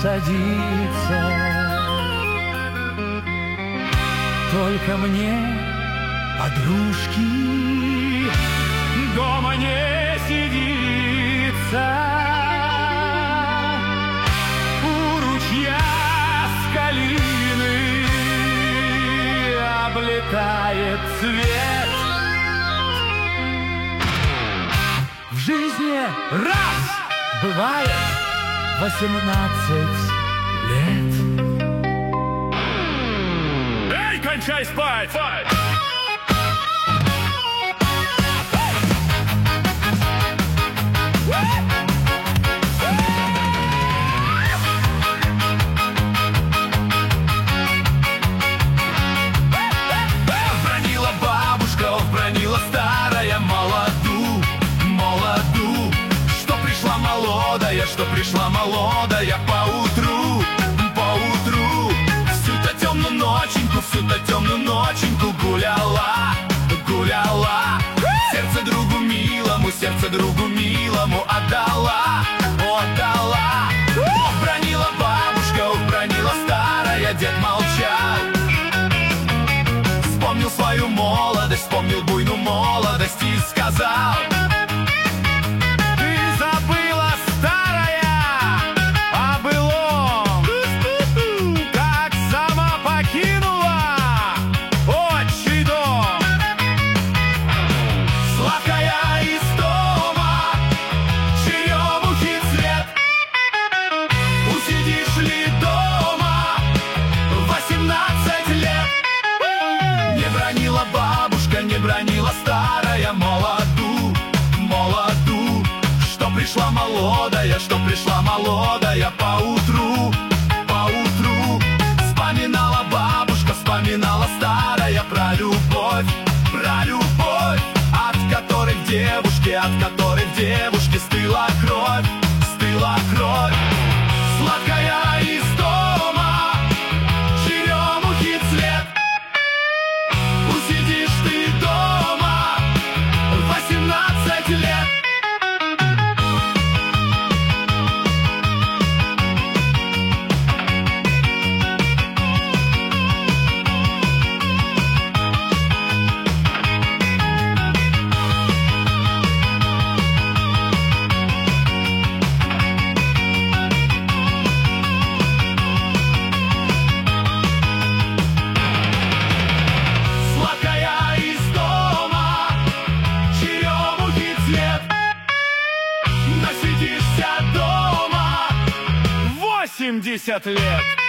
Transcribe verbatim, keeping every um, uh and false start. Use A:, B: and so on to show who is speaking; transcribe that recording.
A: садится. Только мне, подружки, дома не сидится. У ручья с калины облетает цвет. В жизни раз бывает восемнадцать лет.
B: Эй, кончай спать! спать! Бронила бабушка, бронила старая молоду, молоду, что пришла молодая, что пришла молодая поутру, поутру. Всю-то темную ноченьку, всю-то темную ноченьку гуляла, гуляла. Сердце другу милому, сердце другу милому отдала, отдала. Бронила бабушка, бронила старая, дед молчал. Вспомнил свою молодость, вспомнил буйную молодость и сказал: ты забыла, старая, о былом, как сама покинула отчий дом. Сладкая из дома, черемухи цвет, усидишь ли дома восемнадцать лет? Не бронила бабушка, не бронила старая молоду, молоду, что пришла молодая, что пришла молодая поутру, поутру. Вспоминала бабушка, вспоминала старая про любовь, про любовь, от которой в девушке, от которой в девушке стыла кровь, стыла кровь. Сладкая из дома, черемухи цвет, усидишь ты дома восемнадцать лет. Сладкая из дома, черемухи цвет, насидишься дома восемьдесят лет.